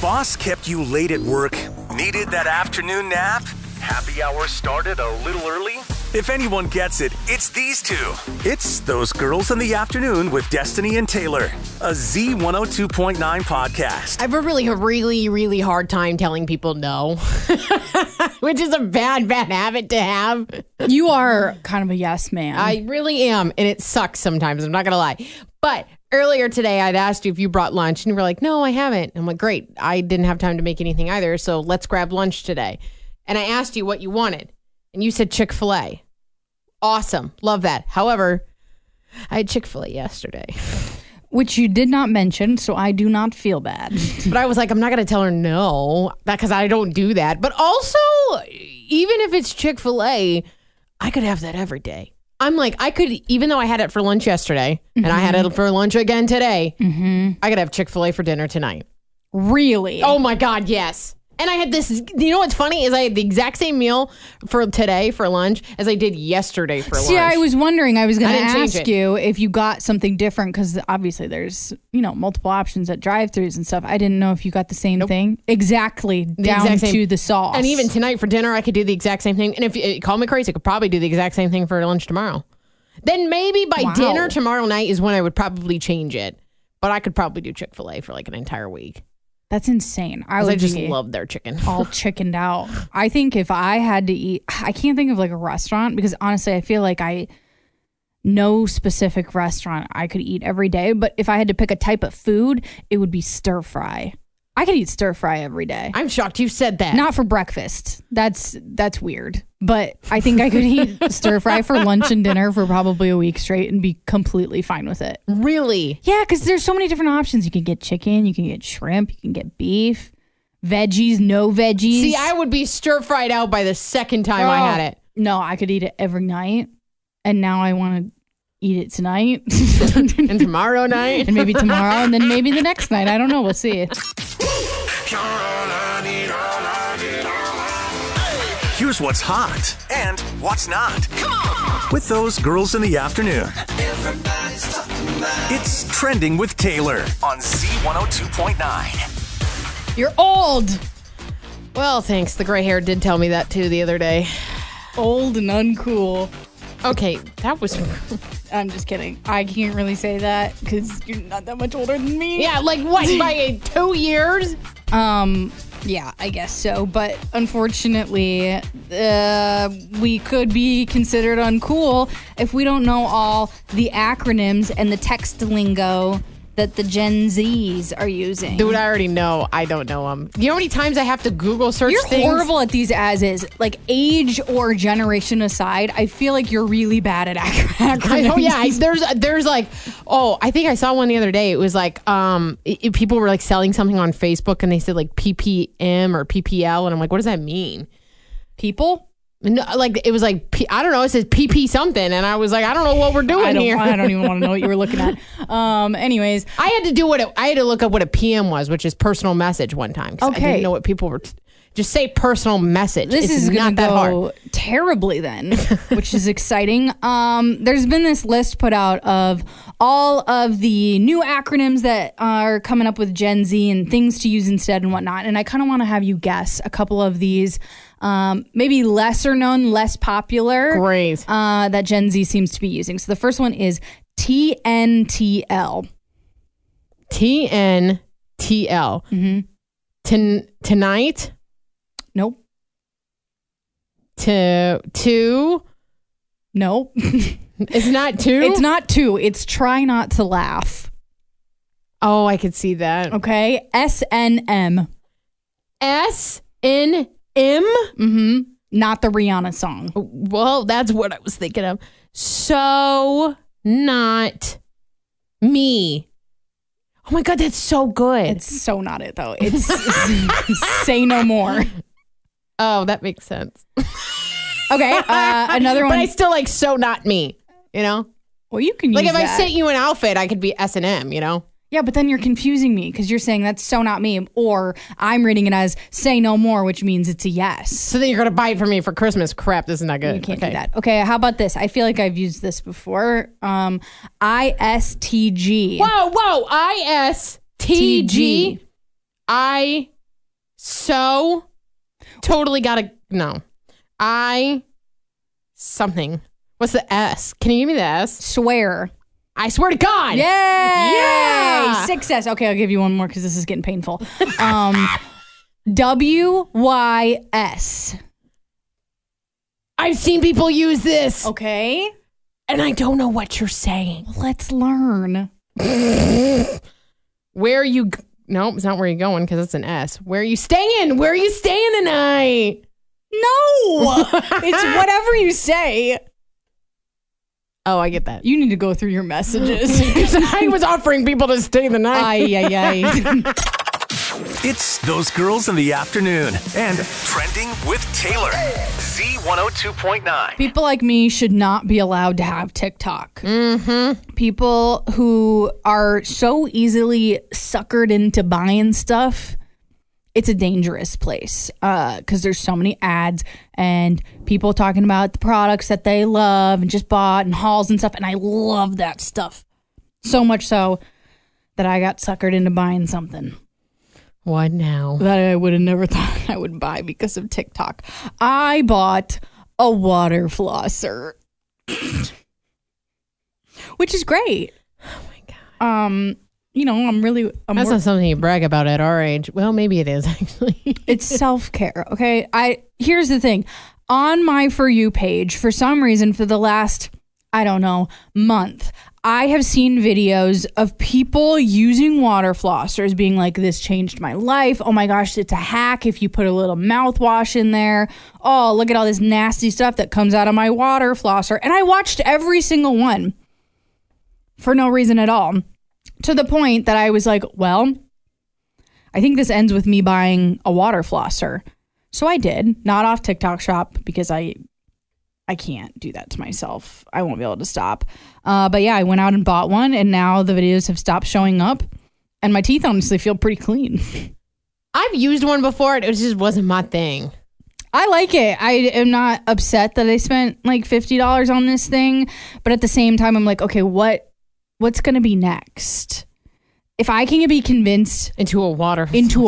boss kept you late at work? Needed that afternoon nap? Happy hour started a little early? If anyone gets it, it's these two. It's Those Girls in the Afternoon with Destiny and Taylor, a Z102.9 podcast. I have a really hard time telling people no, which is a bad habit to have. You are kind of a yes man. I really am, and it sucks sometimes. I'm not going to lie. But earlier today, I'd asked you if you brought lunch, and you were like, no, I haven't. I'm like, great. I didn't have time to make anything either, so let's grab lunch today. And I asked you what you wanted, and you said Chick-fil-A. Awesome. Love that. However, I had Chick-fil-A yesterday. Which you did not mention, so I do not feel bad. But I was like, I'm not going to tell her no, because I don't do that. But also, even if it's Chick-fil-A, I could have that every day. I'm like, I could, even though I had it for lunch yesterday, and I had it for lunch again today, I could have Chick-fil-A for dinner tonight. Really? Oh my God, yes. And I had this, you know what's funny is I had the exact same meal for today for lunch as I did yesterday for lunch. See, I was wondering, I was going to ask it. you if you got something different because obviously there's, multiple options at drive-thrus and stuff. I didn't know if you got the same thing. Exactly, down to the sauce. And even tonight for dinner, I could do the exact same thing. And if you call me crazy, I could probably do the exact same thing for lunch tomorrow. Then maybe by dinner tomorrow night is when I would probably change it. But I could probably do Chick-fil-A for like an entire week. That's insane. I just love their chicken. All chickened out. I think if I had to eat, I can't think of like a restaurant because honestly, I feel like no specific restaurant I could eat every day. But if I had to pick a type of food, it would be stir fry. I could eat stir fry every day. I'm shocked you said that. Not for breakfast. That's weird. But I think I could eat stir fry for lunch and dinner for probably a week straight and be completely fine with it. Really? Yeah, because there's so many different options. You can get chicken, you can get shrimp, you can get beef, veggies, no veggies. See, I would be stir fried out by the second time I had it. No, I could eat it every night. And now I want to eat it tonight. And tomorrow night. And maybe tomorrow. And then maybe the next night. I don't know. We'll see. Here's what's hot and what's not. With Those Girls in the Afternoon. It's Trending with Taylor on Z102.9. You're old. Well, thanks. The gray hair did tell me that too the other day. Old and uncool. Okay, that was... I'm just kidding. I can't really say that because you're not that much older than me. Yeah, like what, by 2 years? Yeah, I guess so. But unfortunately, we could be considered uncool if we don't know all the acronyms and the text lingo that the Gen Zs are using. Dude, I already know. I don't know them. You know how many times I have to Google search things? You're horrible at these as is. Like, age or generation aside, I feel like you're really bad at acronyms. I know, yeah. There's like, I think I saw one the other day. It was like, people were like selling something on Facebook and they said like PPM or PPL. And I'm like, what does that mean? People? No, like it was like I don't know. It says PP something, and I was like, I don't know what we're doing here. I don't even want to know what you were looking at. Anyways, I had to look up what a PM was, which is personal message one time. Okay, I didn't know what people were. Just say personal message. This is not that hard. Terribly then, which is exciting. There's been this list put out of all of the new acronyms that are coming up with Gen Z and things to use instead and whatnot. And I kind of want to have you guess a couple of these. Maybe lesser known, less popular. Great. That Gen Z seems to be using. So the first one is TNTL. TNTL. Mm-hmm. Tonight? Nope. Two? Nope. It's not two? It's not two. It's try not to laugh. Oh, I could see that. Okay. SNM. SNM? Mm-hmm. Not the Rihanna song. Well, that's what I was thinking of. So not me. Oh my God, that's so good. It's so not it though. It's Say No More. Oh, that makes sense. Okay, another one. But I still like so not me, you know? Well, you can use like if that. I sent you an outfit, I could be S&M, you know? Yeah, but then you're confusing me because you're saying that's so not me, or I'm reading it as say no more, which means it's a yes. So then you're going to buy it for me for Christmas. Crap, this is not good. You can't do that. Okay, how about this? I feel like I've used this before. ISTG. Whoa, ISTG. So totally gotta no. Something. What's the S? Can you give me the S? Swear. I swear to God. Yay! Yeah. 6S. Okay, I'll give you one more because this is getting painful. WYS. I've seen people use this. Okay. And I don't know what you're saying. Let's learn. Where are you? No, it's not where you're going because it's an S. Where are you staying? Where are you staying tonight? No. It's whatever you say. Oh, I get that. You need to go through your messages. I was offering people to stay the night. Ay. It's Those Girls in the Afternoon and Trending with Taylor. Z102.9. People like me should not be allowed to have TikTok. Mm-hmm. People who are so easily suckered into buying stuff, it's a dangerous place because there's so many ads and people talking about the products that they love and just bought and hauls and stuff. And I love that stuff. So much so that I got suckered into buying something. What now? That I would have never thought I would buy because of TikTok. I bought a water flosser. Which is great. Oh my God. That's not something you brag about at our age. Well, maybe it is actually. It's self-care, okay? Here's the thing. On my For You page, for some reason, for the last, month, I have seen videos of people using water flossers being like, this changed my life. Oh my gosh, it's a hack if you put a little mouthwash in there. Oh, look at all this nasty stuff that comes out of my water flosser. And I watched every single one for no reason at all. To the point that I was like, well, I think this ends with me buying a water flosser. So I did, not off TikTok Shop because I can't do that to myself. I won't be able to stop. But yeah, I went out and bought one and now the videos have stopped showing up and my teeth honestly feel pretty clean. I've used one before. It just wasn't my thing. I like it. I am not upset that I spent like $50 on this thing. But at the same time, I'm like, okay, what's going to be next? If I can be convinced into a water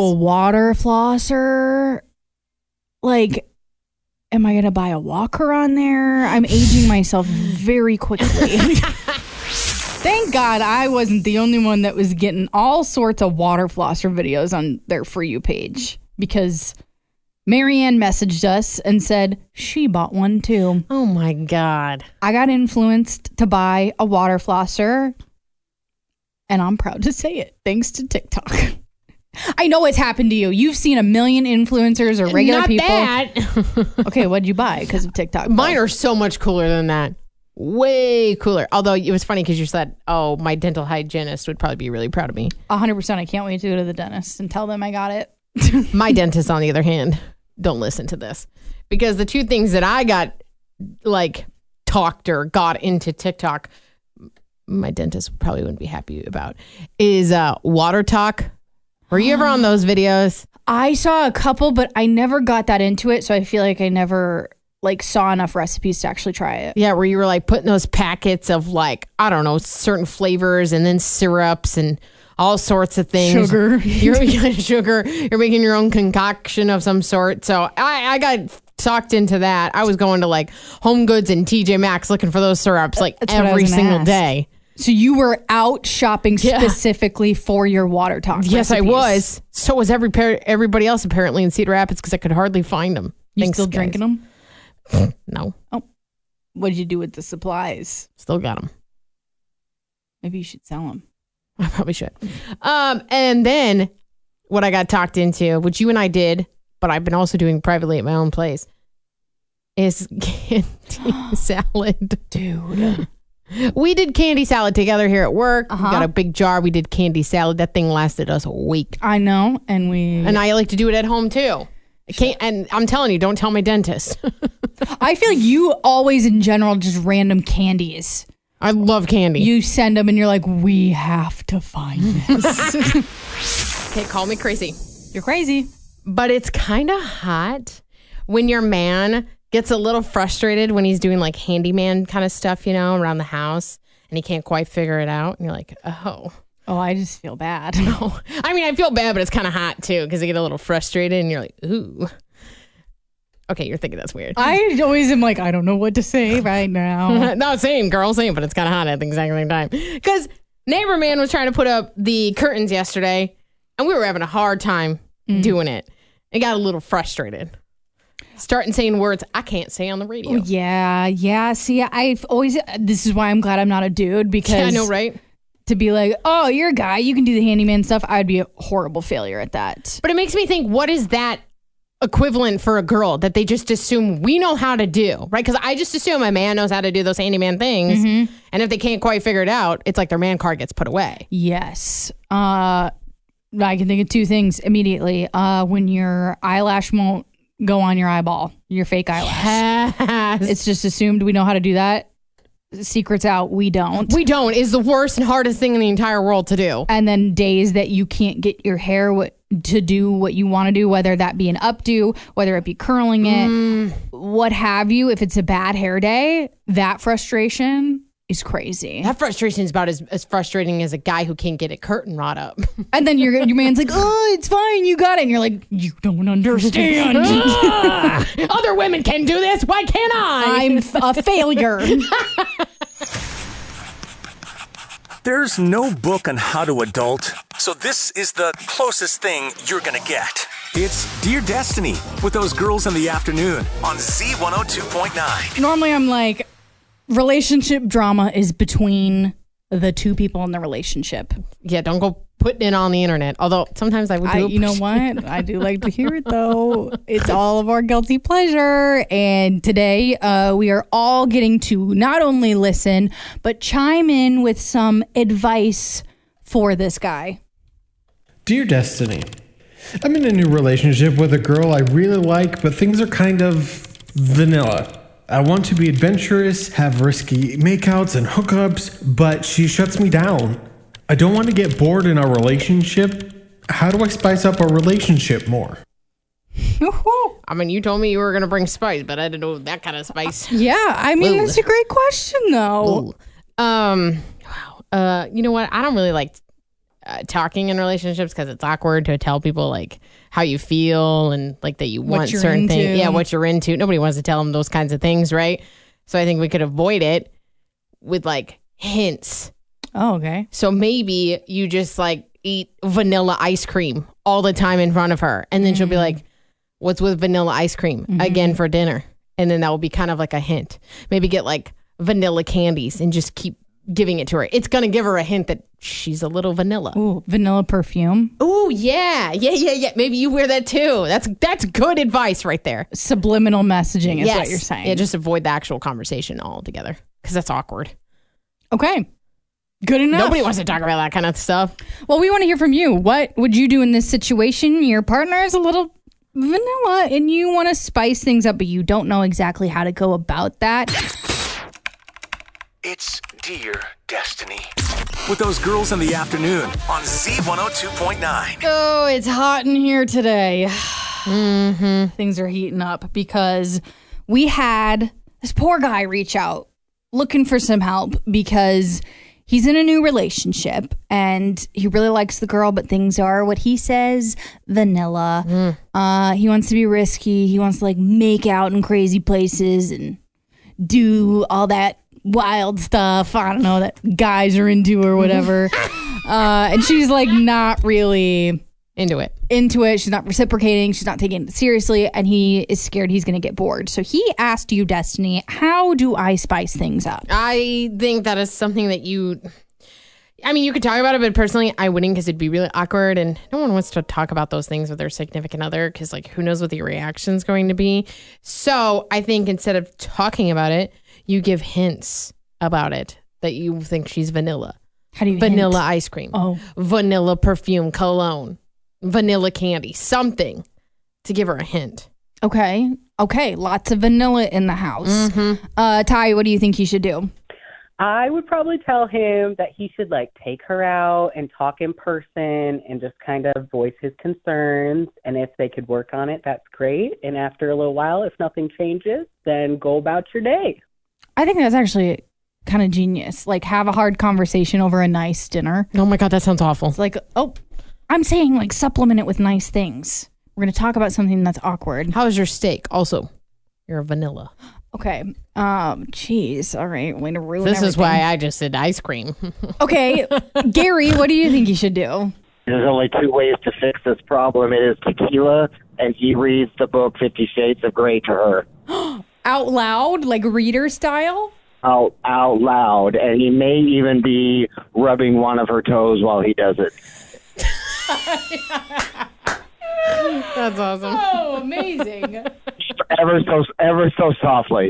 flosser, like, am I going to buy a walker on there? I'm aging myself very quickly. Thank God I wasn't the only one that was getting all sorts of water flosser videos on their For You page because Marianne messaged us and said she bought one too. Oh my God. I got influenced to buy a water flosser and I'm proud to say it thanks to TikTok. I know it's happened to you. You've seen a million influencers or regular people. Not that. Okay, what'd you buy because of TikTok? Mine are so much cooler than that. Way cooler. Although it was funny because you said, oh, my dental hygienist would probably be really proud of me. 100%. I can't wait to go to the dentist and tell them I got it. My dentist, on the other hand, don't listen to this. Because the two things that I got, like, talked or got into TikTok, my dentist probably wouldn't be happy about, is Water Talk. Were you ever on those videos? I saw a couple, but I never got that into it. So I feel like I never saw enough recipes to actually try it. Yeah, where you were like putting those packets of certain flavors and then syrups and all sorts of things. Sugar. Sugar. You're making your own concoction of some sort. So I got sucked into that. I was going to Home Goods and TJ Maxx looking for those syrups every single day. So you were out shopping specifically for your Water Talk Yes, recipes. I was. So was everybody else apparently in Cedar Rapids because I could hardly find them. You still drinking them? No. Oh. What did you do with the supplies? Still got them. Maybe you should sell them. I probably should. And then what I got talked into, which you and I did, but I've been also doing privately at my own place, is candy salad. Dude. We did candy salad together here at work. We got a big jar. We did candy salad. That thing lasted us a week. I know. And I like to do it at home too. And I'm telling you, don't tell my dentist. I feel like you always in general just random candies. I love candy. You send them and you're like, we have to find this. Okay, call me crazy. You're crazy. But it's kind of hot when your man gets a little frustrated when he's doing handyman kind of stuff, around the house and he can't quite figure it out. And you're like, oh, Oh, I just feel bad. I mean, I feel bad, but it's kind of hot too because I get a little frustrated and you're like, ooh. Okay, you're thinking that's weird. I always am like, I don't know what to say right now. No, same, girl, same, but it's kind of hot at the exact same time. Because neighbor man was trying to put up the curtains yesterday, and we were having a hard time doing it. And got a little frustrated. Starting saying words I can't say on the radio. Oh, yeah. See, I've always, this is why I'm glad I'm not a dude, because Yeah, I know, right? to be like, oh, you're a guy, you can do the handyman stuff, I'd be a horrible failure at that. But it makes me think, what is that equivalent for a girl that they just assume we know how to do, right? Because I just assume a man knows how to do those handyman things, and if they can't quite figure it out, it's like their man card gets put away. Yes. I can think of two things immediately. When your eyelash won't go on your eyeball, your fake eyelash. Yes. It's just assumed we know how to do that. Secrets out, we don't. We don't is the worst and hardest thing in the entire world to do. And then days that you can't get your hair to do what you want to do, whether that be an updo, whether it be curling it, what have you. If it's a bad hair day, that frustration is crazy. That frustration is about as frustrating as a guy who can't get a curtain rod up. And then your man's like, oh, it's fine, you got it. And you're like, you don't understand. Other women can do this. Why can't I? I'm a failure. There's no book on how to adult, so this is the closest thing you're gonna get. It's Dear Destiny with those girls in the afternoon on Z102.9. Normally I'm like, relationship drama is between the two people in the relationship. Yeah, don't go putting it on the internet. Although sometimes I would do. You know what? I do like to hear it though. It's all of our guilty pleasure. And today we are all getting to not only listen, but chime in with some advice for this guy. Dear Destiny, I'm in a new relationship with a girl I really like, but things are kind of vanilla. I want to be adventurous, have risky makeouts and hookups, but she shuts me down. I don't want to get bored in our relationship. How do I spice up our relationship more? I mean, you told me you were going to bring spice, but I didn't know that kind of spice. Yeah, I mean, that's a great question though. You know what? I don't really like talking in relationships because it's awkward to tell people like how you feel and like that you want certain things. Yeah, what you're into. Nobody wants to tell them those kinds of things, right? So I think we could avoid it with like hints. Oh, okay. So maybe you just like eat vanilla ice cream all the time in front of her, and then she'll be like, "What's with vanilla ice cream again for dinner?" And then that will be kind of like a hint. Maybe get like vanilla candies and just keep giving it to her. It's gonna give her a hint that she's a little vanilla. Ooh, vanilla perfume. Ooh, yeah. Maybe you wear that too. That's good advice right there. Subliminal messaging is what you're saying. Yeah, just avoid the actual conversation altogether because that's awkward. Okay. Good enough. Nobody wants to talk about that kind of stuff. Well, we want to hear from you. What would you do in this situation? Your partner is a little vanilla and you want to spice things up, but you don't know exactly how to go about that. It's Dear Destiny with those girls in the afternoon on Z102.9. Oh, it's hot in here today. Things are heating up because we had this poor guy reach out looking for some help because he's in a new relationship and he really likes the girl, but things are what he says, vanilla. He wants to be risky. He wants to like make out in crazy places and do all that wild stuff. I don't know, that guys are into or whatever. And she's like not really into it. She's not reciprocating. She's not taking it seriously. And he is scared he's going to get bored. So he asked you, Destiny, how do I spice things up? I think that is something that you could talk about it, but personally, I wouldn't because it'd be really awkward. And no one wants to talk about those things with their significant other because, like, who knows what the reaction's going to be. So I think instead of talking about it, you give hints about it that you think she's vanilla. How do you vanilla hint? Ice cream. Oh. Vanilla perfume, cologne, vanilla candy, something to give her a hint. Okay. Lots of vanilla in the house. Ty, what do you think he should do? I would probably tell him that he should like take her out and talk in person and just kind of voice his concerns. And if they could work on it, that's great. And after a little while, if nothing changes, then go about your day. I think that's actually kind of genius. Like, have a hard conversation over a nice dinner. Oh my God, that sounds awful. It's like, oh, I'm saying like supplement it with nice things. We're going to talk about something that's awkward. How's your steak? Also, you're a vanilla. Okay. Cheese. All right. Way to ruin This everything. is why I just said ice cream. Okay. Gary, what do you think you should do? There's only two ways to fix this problem. It is tequila, and he reads the book 50 Shades of Grey to her. Out loud? Like reader style? Out loud. And he may even be rubbing one of her toes while he does it. That's awesome. Oh, amazing. Ever so softly.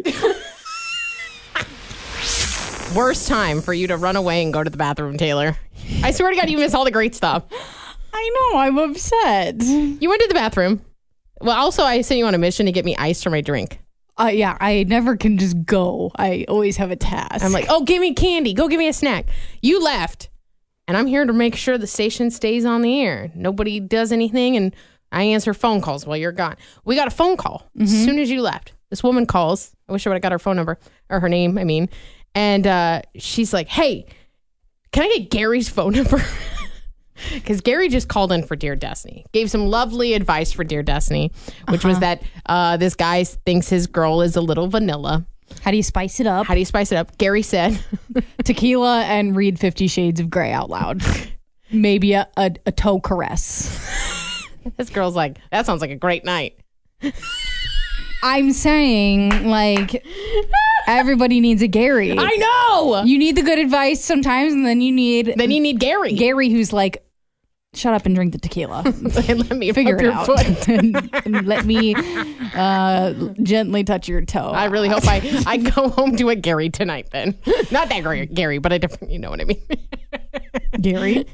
Worst time for you to run away and go to the bathroom, Taylor. I swear to God, you miss all the great stuff. I know. I'm upset. You went to the bathroom. Well, also, I sent you on a mission to get me ice for my drink. Yeah, I never can just go. I always have a task. I'm like, oh, give me candy. Go give me a snack. You left. And I'm here to make sure the station stays on the air. Nobody does anything, and I answer phone calls while you're gone. We got a phone call as soon as you left. This woman calls. I wish I would have got her phone number, or her name, I mean. And she's like, hey, can I get Gary's phone number? Because Gary just called in for Dear Destiny. Gave some lovely advice for Dear Destiny, which was that this guy thinks his girl is a little vanilla. How do you spice it up? How do you spice it up? Gary said, Tequila and read 50 Shades of Grey out loud. Maybe a toe caress. this girl's like, that sounds like a great night. I'm saying, like, everybody needs a Gary. I know. You need the good advice sometimes, and then you need Gary. Gary who's like, shut up and drink the tequila. And let me Figure rub it your out. foot. and let me gently touch your toe. I really hope I go home to a Gary tonight then. Not that Gary, but a different, you know what I mean. Gary.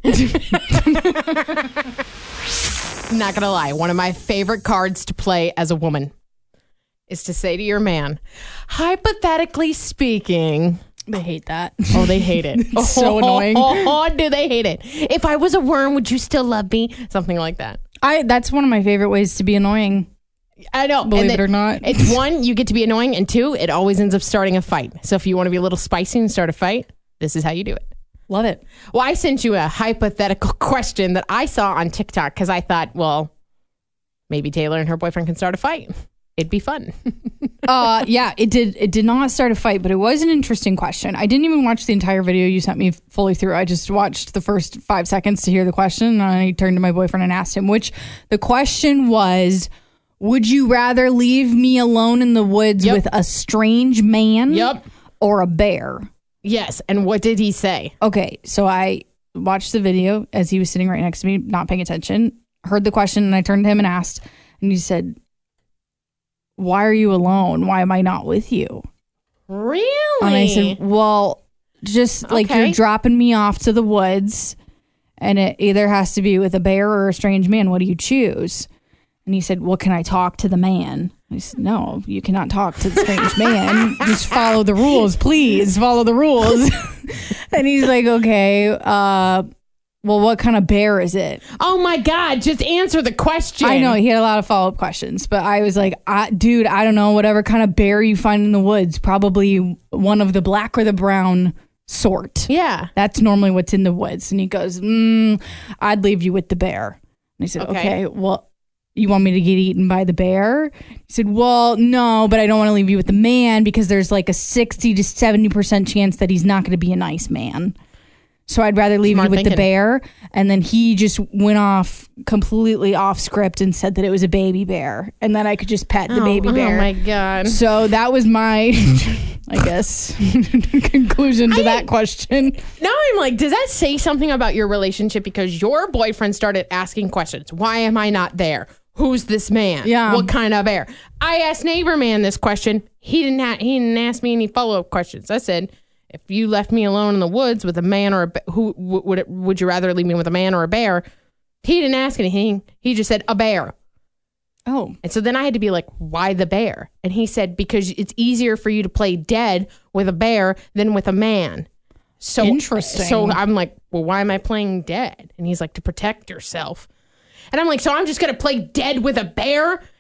Not gonna lie, one of my favorite cards to play as a woman is to say to your man, hypothetically speaking. They hate that. Oh, they hate it. It's so annoying. Oh, do they hate it? If I was a worm, would you still love me? Something like that. That's one of my favorite ways to be annoying. I know. Believe it or not. It's one, you get to be annoying, and two, it always ends up starting a fight. So if you want to be a little spicy and start a fight, this is how you do it. Love it. Well, I sent you a hypothetical question that I saw on TikTok because I thought, well, maybe Taylor and her boyfriend can start a fight. It'd be fun. Yeah, it did not start a fight, but it was an interesting question. I didn't even watch the entire video you sent me fully through. I just watched the first 5 seconds to hear the question, and I turned to my boyfriend and asked him, the question was, would you rather leave me alone in the woods with a strange man or a bear? Yes, and what did he say? Okay, so I watched the video as he was sitting right next to me, not paying attention, heard the question, and I turned to him and asked, and he said, why are you alone? Why am I not with you? Really? And I said, well, just like you're dropping me off to the woods, and it either has to be with a bear or a strange man. What do you choose? And he said, well, can I talk to the man? I said, no, you cannot talk to the strange man. Just follow the rules, please. Follow the rules. And he's like, okay, well, what kind of bear is it? Oh my God, just answer the question. I know, he had a lot of follow-up questions, but I was like, dude, I don't know, whatever kind of bear you find in the woods, probably one of the black or the brown sort. Yeah. That's normally what's in the woods. And he goes, I'd leave you with the bear. And I said, okay, well, you want me to get eaten by the bear? He said, well, no, but I don't want to leave you with the man because there's like a 60 to 70% chance that he's not going to be a nice man. So I'd rather leave you with the bear. And then he just went off completely off script and said that it was a baby bear and then I could just pet the baby bear. Oh my God. So that was my, I guess, conclusion to that question. Now I'm like, does that say something about your relationship? Because your boyfriend started asking questions. Why am I not there? Who's this man? Yeah. What kind of bear? I asked neighbor man this question. He didn't ask me any follow-up questions. I said, if you left me alone in the woods with a man or who would you rather leave me with, a man or a bear? He didn't ask anything. He just said a bear. Oh. And so then I had to be like, why the bear? And he said, because it's easier for you to play dead with a bear than with a man. So interesting. So I'm like, well, why am I playing dead? And he's like, to protect yourself. And I'm like, so I'm just going to play dead with a bear?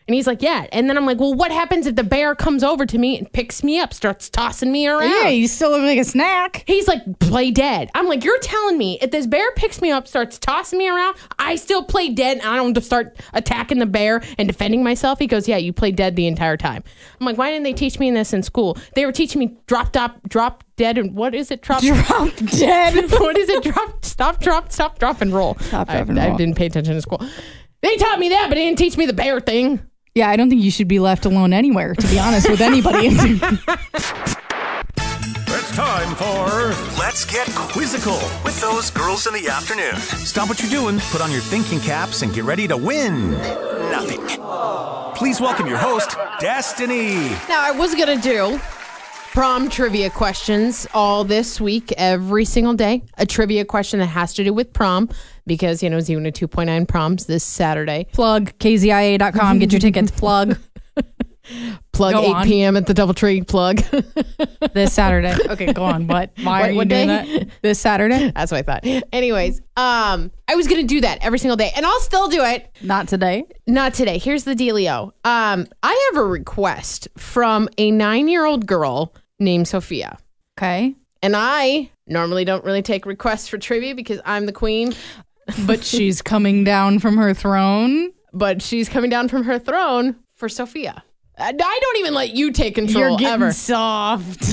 And he's like, yeah. And then I'm like, well, what happens if the bear comes over to me and picks me up, starts tossing me around? Yeah, you still look like a snack. He's like, play dead. I'm like, you're telling me if this bear picks me up, starts tossing me around, I still play dead and I don't just start attacking the bear and defending myself? He goes, yeah, you play dead the entire time. I'm like, why didn't they teach me this in school? They were teaching me drop dead, and what is it? Drop dead. What is it? Stop, drop, and roll. I didn't pay attention in school. They taught me that, but they didn't teach me the bear thing. Yeah, I don't think you should be left alone anywhere, to be honest, with anybody. It's time for Let's Get Quizzical with those girls in the afternoon. Stop what you're doing, put on your thinking caps, and get ready to win nothing. Please welcome your host, Destiny. Now, I was going to do prom trivia questions all this week, every single day. A trivia question that has to do with prom because, Xena 2.9 proms this Saturday. Plug KZIA.com. Get your tickets. Plug 8 p.m. at the DoubleTree. Plug. This Saturday. Okay, go on. What? Why are you doing that? This Saturday? That's what I thought. Anyways, I was going to do that every single day, and I'll still do it. Not today. Not today. Here's the dealio. I have a request from a 9-year-old girl named Sophia. Okay. And I normally don't really take requests for trivia because I'm the queen. But she's coming down from her throne. But she's coming down from her throne for Sophia. I don't even let you take control. You're getting ever. Soft.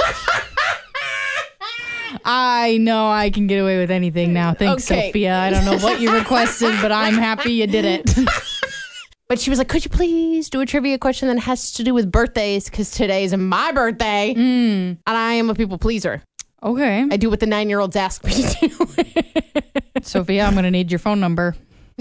I know I can get away with anything now. Thanks, Okay. Sophia. I don't know what you requested, but I'm happy you did it. But she was like, could you please do a trivia question that has to do with birthdays? Because today's my birthday. And I am a people pleaser. Okay. I do what the 9-year-olds ask me to do. Sophia, I'm going to need your phone number.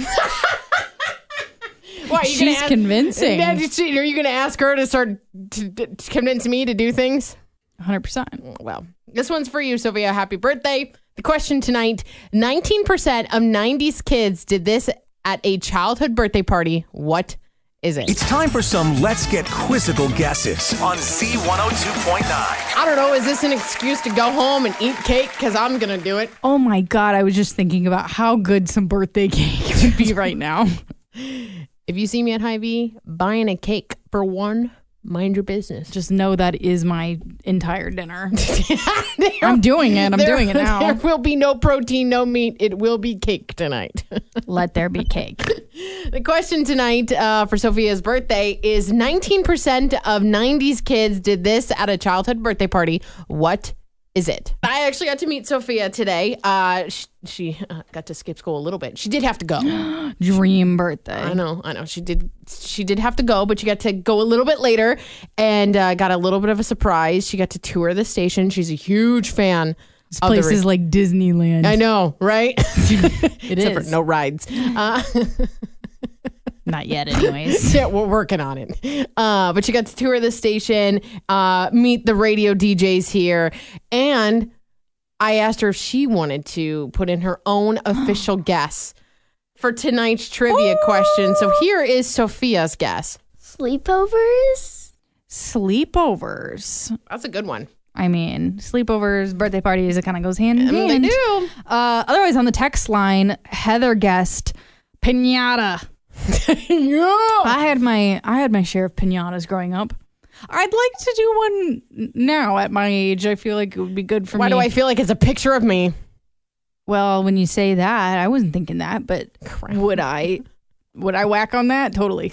Why, She's convincing. Are you going to ask her to start to convince me to do things? 100%. Well, this one's for you, Sophia. Happy birthday. The question tonight, 19% of 90s kids did this at a childhood birthday party. What is it? It's time for some Let's Get Quizzical guesses on Z102.9. I don't know. Is this an excuse to go home and eat cake? Because I'm going to do it. Oh my God. I was just thinking about how good some birthday cake would be right now. If you see me at Hy-Vee buying a cake for one, mind your business. Just know that is my entire dinner. I'm doing it. I'm doing it now. There will be no protein, no meat. It will be cake tonight. Let there be cake. The question tonight for Sophia's birthday is 19% of 90s kids did this at a childhood birthday party. What is it? I actually got to meet Sophia today. She got to skip school a little bit. She did have to go. Dream birthday. I know. She did have to go, but she got to go a little bit later and got a little bit of a surprise. She got to tour the station. She's a huge fan. This place is like Disneyland. I know, right? It Except is. for no rides. Not yet, anyways. Yeah, we're working on it. But she got to tour the station, meet the radio DJs here, and I asked her if she wanted to put in her own official guess for tonight's trivia question. So here is Sophia's guess. Sleepovers? Sleepovers. That's a good one. I mean, sleepovers, birthday parties, it kind of goes hand in hand. They do. Otherwise, on the text line, Heather guessed pinata. Yeah. I had my share of pinatas growing up. I'd like to do one now at my age. I feel like it would be good for me. Why do I feel like it's a picture of me? Well, when you say that, I wasn't thinking that, but would I whack on that? Totally.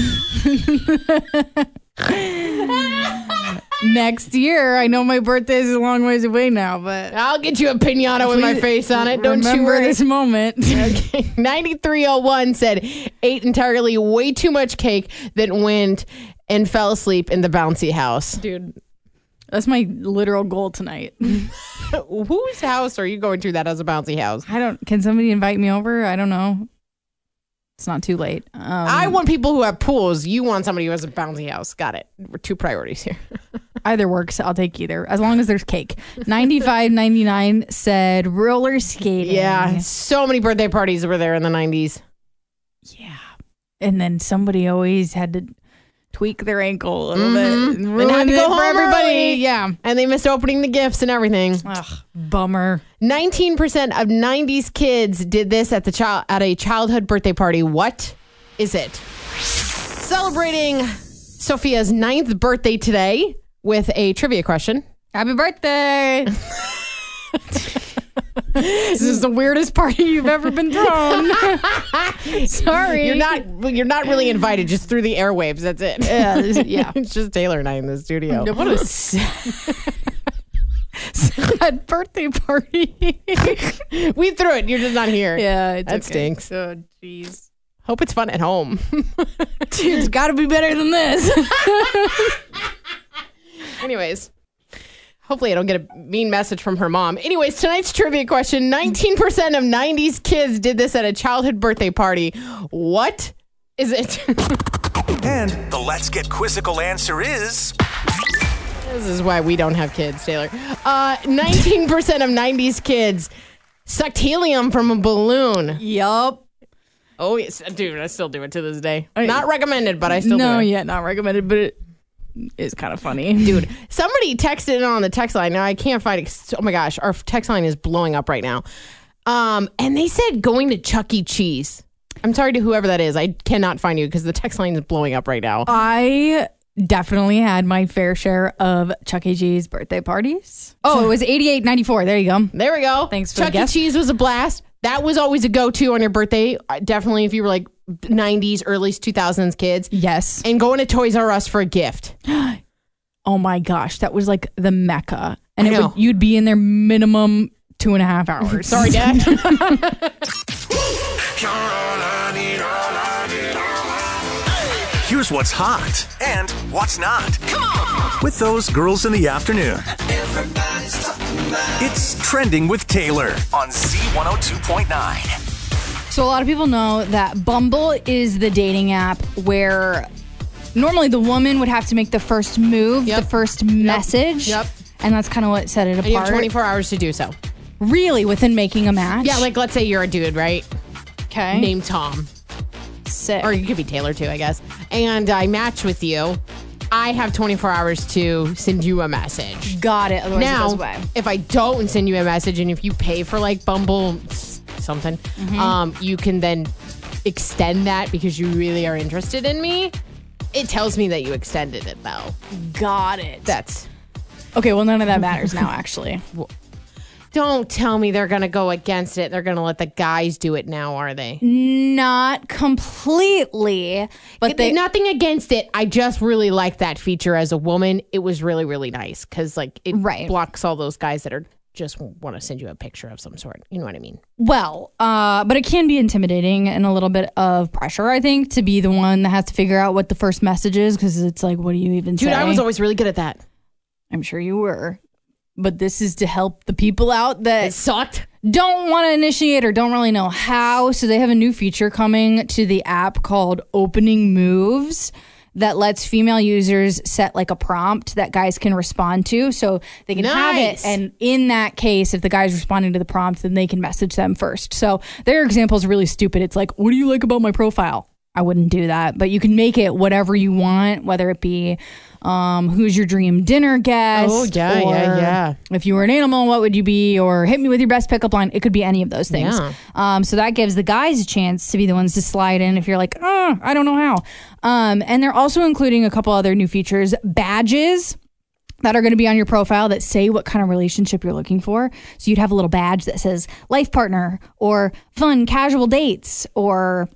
Next year, I know my birthday is a long ways away now, but I'll get you a pinata with my face on it. Don't you remember worry. this moment. Okay. 9301 said ate entirely way too much cake that went and fell asleep in the bouncy house. Dude, that's my literal goal tonight. Whose house are you going to that has a bouncy house? Can somebody invite me over? I don't know. It's not too late. I want people who have pools. You want somebody who has a bouncy house. Got it. We're two priorities here. Either works. I'll take either, as long as there's cake. 9599 said roller skating. Yeah. So many birthday parties were there in the 90s. Yeah. And then somebody always had to tweak their ankle a little bit. And had to go home for everybody. early. Yeah. And they missed opening the gifts and everything. Ugh, bummer. 19% of 90s kids did this at a childhood birthday party. What is it? Celebrating Sophia's 9th birthday today with a trivia question. Happy birthday. This is the weirdest party you've ever been thrown. Sorry. You're not really invited, just through the airwaves. That's it. Yeah. It's just Taylor and I in the studio. What a sad birthday party. We threw it. You're just not here. Yeah, that stinks. Oh, jeez. Hope it's fun at home. It's got to be better than this. Anyways, hopefully I don't get a mean message from her mom. Anyways, tonight's trivia question. 19% of 90s kids did this at a childhood birthday party. What is it? And the Let's Get Quizzical answer is... This is why we don't have kids, Taylor. 19% of 90s kids sucked helium from a balloon. Yup. Oh, yes. Dude, I still do it to this day. Not recommended, but I still do it. No, yeah, not recommended, but it is kind of funny. Dude, somebody texted in on the text line. Now, I can't find it. Oh, my gosh. Our text line is blowing up right now. And they said going to Chuck E. Cheese. I'm sorry to whoever that is. I cannot find you because the text line is blowing up right now. I definitely had my fair share of Chuck E. Cheese birthday parties. Oh, it was 88-94. There you go. There we go. Thanks for Chuck the E. guess. Cheese was a blast. That was always a go-to on your birthday. Definitely if you were like 90s, early 2000s kids. Yes. And going to Toys R Us for a gift. Oh my gosh, that was like the Mecca. And I know. you'd be in there minimum 2.5 hours. Sorry, Dad. Here's what's hot and what's not. With those girls in the afternoon. It's Trending with Taylor on Z102.9. So a lot of people know that Bumble is the dating app where normally the woman would have to make the first move, Yep. the first message. Yep. And that's kind of what set it apart. And you have 24 hours to do so. Really, within making a match? Yeah, like let's say you're a dude, right? okay. Named Tom. Sick. Or you could be Taylor too, I guess. And I match with you. I have 24 hours to send you a message. Got it. Otherwise it Now, goes away. if I don't send you a message and if you pay for like Bumble something, you can then extend that because you really are interested in me. It tells me that you extended it though. Got it. That's... Okay, well, none of that matters now, actually. Don't tell me they're going to go against it. They're going to let the guys do it now, are they? Not completely, but they... Nothing against it. I just really like that feature as a woman. It was really, really nice because like it blocks all those guys that are just want to send you a picture of some sort. You know what I mean? Well, but it can be intimidating and a little bit of pressure, I think, to be the one that has to figure out what the first message is because it's like, what do you even say? Dude, I was always really good at that. I'm sure you were. But this is to help the people out that It sucked. don't want to initiate or don't really know how. So they have a new feature coming to the app called Opening Moves that lets female users set like a prompt that guys can respond to. So they can have it. And in that case, if the guy's responding to the prompt, then they can message them first. So their example is really stupid. It's like, what do you like about my profile? I wouldn't do that. But you can make it whatever you want, whether it be who's your dream dinner guest? Oh, yeah, or yeah. if you were an animal, what would you be? Or hit me with your best pickup line. It could be any of those things. Yeah. So that gives the guys a chance to be the ones to slide in if you're like, I don't know how. And they're also including a couple other new features, badges that are going to be on your profile that say what kind of relationship you're looking for. So you'd have a little badge that says life partner or fun casual dates or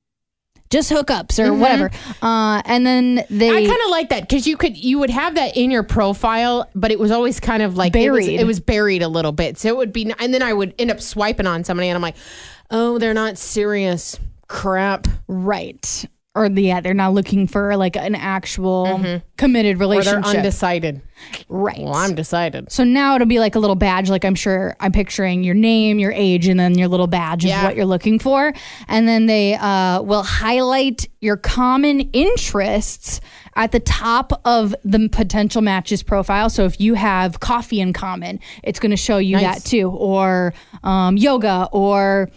just hookups or whatever. And then they... I kind of like that because you would have that in your profile, but it was always kind of like buried. It was buried a little bit. So it would be, and then I would end up swiping on somebody and I'm like, oh, they're not serious. Crap. Right. Or they're not looking for like an actual committed Or relationship. they're undecided. Right. Well, I'm decided. So now it'll be like a little badge, like I'm picturing your name, your age, and then your little badge of what you're looking for. And then they will highlight your common interests at the top of the potential matches profile. So if you have coffee in common, it's going to show you that too. Or yoga, or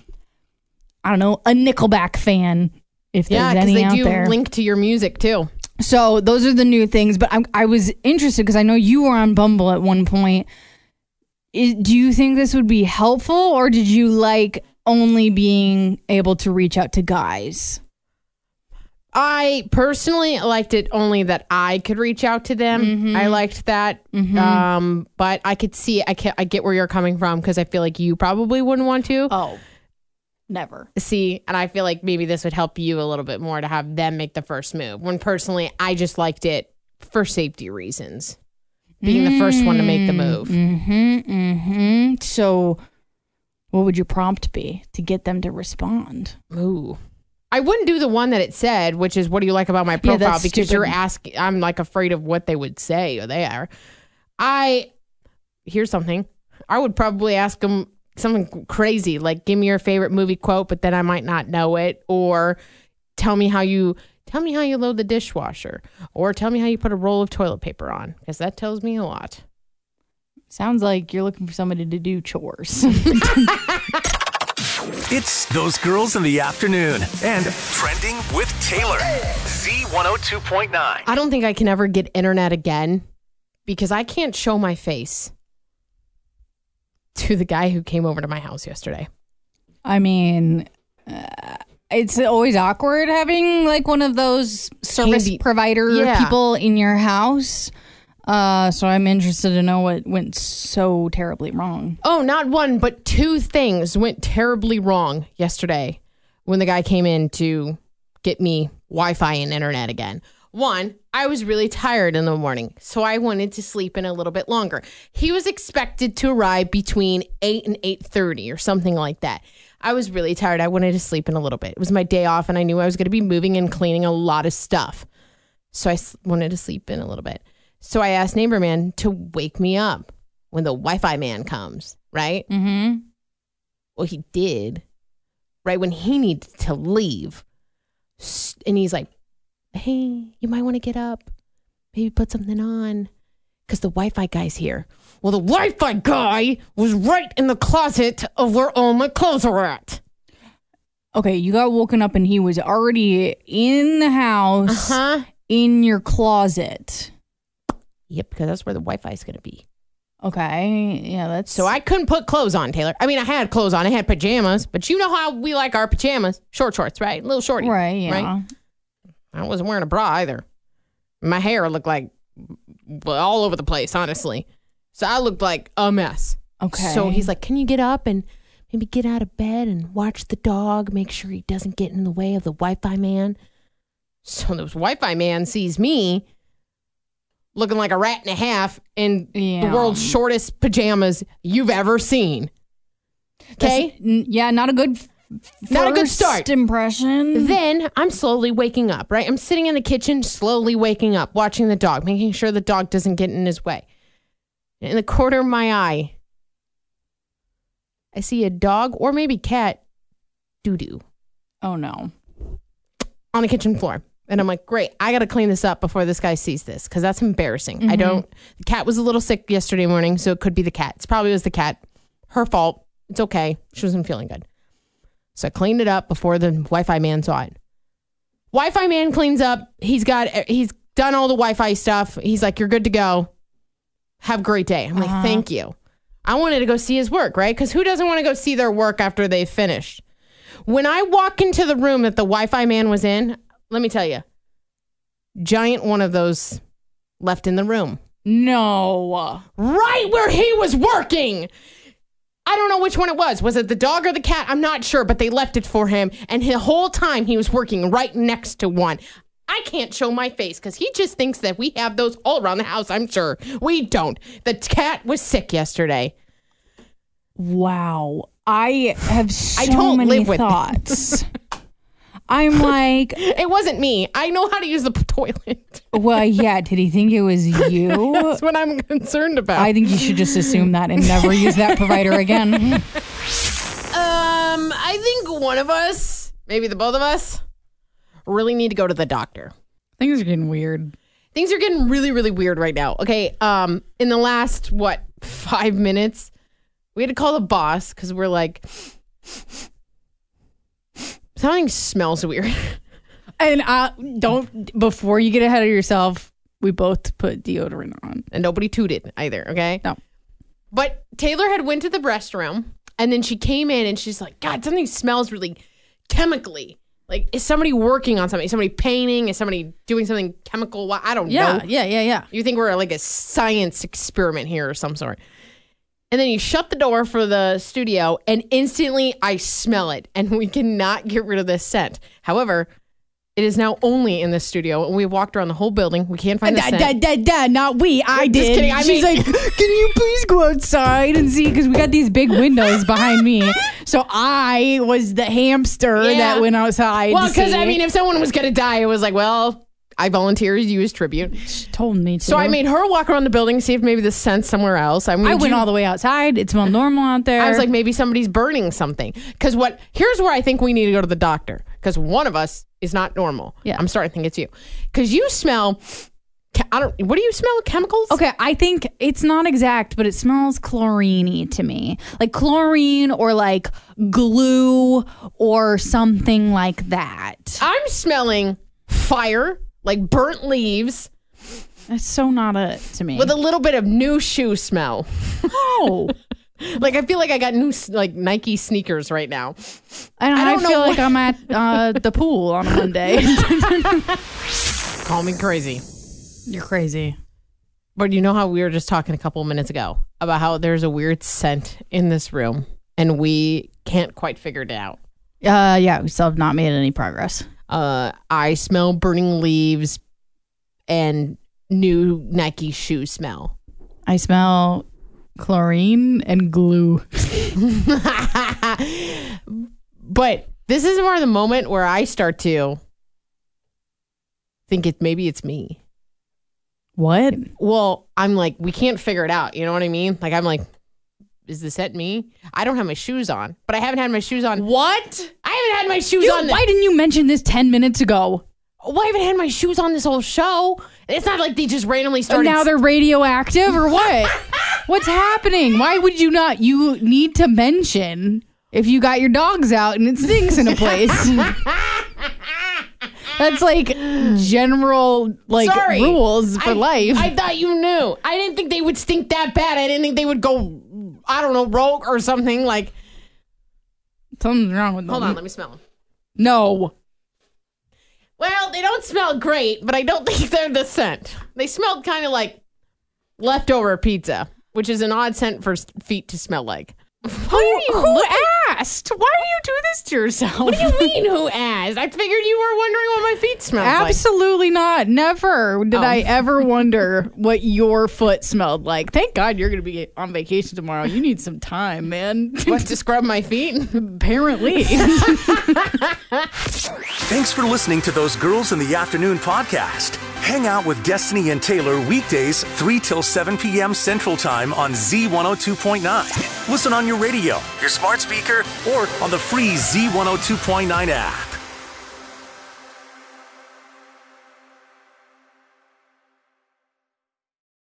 I don't know, a Nickelback fan. If there's any they out do there. link to your music too. So those are the new things. But I was interested because I know you were on Bumble at one point. Do you think this would be helpful, or did you like only being able to reach out to guys? I personally liked it only that I could reach out to them. Mm-hmm. I liked that. But I could see, I get where you're coming from because I feel like you probably wouldn't want to. Oh, never. See, and I feel like maybe this would help you a little bit more to have them make the first move. When personally, I just liked it for safety reasons. Being the first one to make the move. So what would your prompt be to get them to respond? Ooh. I wouldn't do the one that it said, which is, what do you like about my profile? that's because stupid. you're asking, I'm like afraid of what they would say or they are. Here's something. I would probably ask them something crazy, like give me your favorite movie quote, but then I might not know it, or tell me how you load the dishwasher, or tell me how you put a roll of toilet paper on, because that tells me a lot. Sounds like you're looking for somebody to do chores. It's Those Girls in the Afternoon and Trending with Taylor. Z102.9. I don't think I can ever get internet again because I can't show my face to the guy who came over to my house yesterday. I mean, it's always awkward having like one of those service provider people in your house. So I'm interested to know what went so terribly wrong. Oh, not one, but two things went terribly wrong yesterday when the guy came in to get me Wi-Fi and internet again. One, I was really tired in the morning, so I wanted to sleep in a little bit longer. He was expected to arrive between 8 and 8:30 or something like that. I was really tired. I wanted to sleep in a little bit. It was my day off, and I knew I was going to be moving and cleaning a lot of stuff. So I wanted to sleep in a little bit. So I asked Neighbor Man to wake me up when the Wi-Fi man comes, right? Mm-hmm. Well, he did, right when he needed to leave. And he's like, hey, you might want to get up. Maybe put something on because the Wi-Fi guy's here. Well, the Wi-Fi guy was right in the closet of where all my clothes are at. Okay, you got woken up and he was already in the house in your closet. Yep, because that's where the Wi-Fi is going to be. Okay, yeah, that's... So I couldn't put clothes on, Taylor. I mean, I had clothes on. I had pajamas, but you know how we like our pajamas. Short shorts, right? A little shorty. Right, yeah. Right? I wasn't wearing a bra either. My hair looked like all over the place, honestly. So I looked like a mess. Okay. So he's like, can you get up and maybe get out of bed and watch the dog, make sure he doesn't get in the way of the Wi-Fi man? So this Wi-Fi man sees me looking like a rat and a half in the world's shortest pajamas you've ever seen. Okay? Not a good start. Impression. Then I'm slowly waking up, right? I'm sitting in the kitchen, slowly waking up, watching the dog, making sure the dog doesn't get in his way. In the corner of my eye, I see a dog or maybe cat doo-doo. Oh, no. On the kitchen floor. And I'm like, great, I got to clean this up before this guy sees this because that's embarrassing. The cat was a little sick yesterday morning, so it could be the cat. It probably was the cat. Her fault. It's okay. She wasn't feeling good. So I cleaned it up before the Wi-Fi man saw it. Wi-Fi man cleans up. He's done all the Wi-Fi stuff. He's like, you're good to go. Have a great day. I'm like, thank you. I wanted to go see his work, right? Because who doesn't want to go see their work after they've finished? When I walk into the room that the Wi-Fi man was in, let me tell you, giant one of those left in the room. No. Right where he was working. I don't know which one it was. Was it the dog or the cat? I'm not sure, but they left it for him. And the whole time he was working right next to one. I can't show my face because he just thinks that we have those all around the house. I'm sure we don't. The cat was sick yesterday. Wow. I have so many thoughts. I'm like... It wasn't me. I know how to use the toilet. Well, yeah. Did he think it was you? That's what I'm concerned about. I think you should just assume that and never use that provider again. I think one of us, maybe the both of us, really need to go to the doctor. Things are getting weird. Things are getting really, really weird right now. Okay. In the last, 5 minutes, we had to call the boss because we're like... Something smells weird. And before you get ahead of yourself, we both put deodorant on. And nobody tooted either, okay? No. But Taylor had went to the restroom, and then she came in, and she's like, God, something smells really chemically. Like, is somebody working on something? Is somebody painting? Is somebody doing something chemical? I don't know. Yeah. You think we're like a science experiment here or some sort. And then you shut the door for the studio, and instantly I smell it, and we cannot get rid of this scent. However, it is now only in this studio, and we've walked around the whole building. We can't find the scent. Not we. I did. Just kidding. She's like, can you please go outside and see? Because we got these big windows behind me. So I was the hamster that went outside. Well, because, I mean, if someone was going to die, it was like, well, I volunteered you as tribute. She told me to. So I made her walk around the building, see if maybe the scent's somewhere else. I went all the way outside. It smelled normal out there. I was like, maybe somebody's burning something. Because here's where I think we need to go to the doctor. Because one of us is not normal. Yeah. I'm starting to think it's you. Because you smell, what do you smell? Chemicals? Okay, I think it's not exact, but it smells chlorine-y to me. Like chlorine or like glue or something like that. I'm smelling fire. Like burnt leaves. That's so not it to me. With a little bit of new shoe smell. Oh. Like I feel like I got new like Nike sneakers right now. I feel like I'm at the pool on a Monday. Call me crazy. You're crazy. But you know how we were just talking a couple of minutes ago about how there's a weird scent in this room and we can't quite figure it out. Yeah, we still have not made any progress. I smell burning leaves and new Nike shoe smell. I smell chlorine and glue. But this is more the moment where I start to think maybe it's me. What? Well, I'm like, we can't figure it out. You know what I mean? Like, I'm like, is this at me? I don't have my shoes on, but I haven't had my shoes on. What? I haven't had my shoes on. Why didn't you mention this 10 minutes ago? Well, I haven't had my shoes on this whole show. It's not like they just randomly started. Now they're radioactive or what? What's happening? Why would you not? You need to mention if you got your dogs out and it stinks in a place. That's like general rules for life. I thought you knew. I didn't think they would stink that bad. I didn't think they would go, I don't know, rogue or something. Like, something's wrong with them. Hold on, let me smell them. No. Well, they don't smell great, but I don't think they're the scent. They smelled kind of like leftover pizza, which is an odd scent for feet to smell like. Who asked? Why do you do this to yourself? What do you mean, who asked? I figured you were wondering what my feet smelled like. Absolutely not. Never did I ever wonder what your foot smelled like. Thank God you're going to be on vacation tomorrow. You need some time, man. What, to scrub my feet? Apparently. Thanks for listening to Those Girls in the Afternoon podcast. Hang out with Destiny and Taylor weekdays 3 till 7 p.m. Central Time on Z102.9. Listen on your radio, your smart speaker, or on the free Z102.9 app.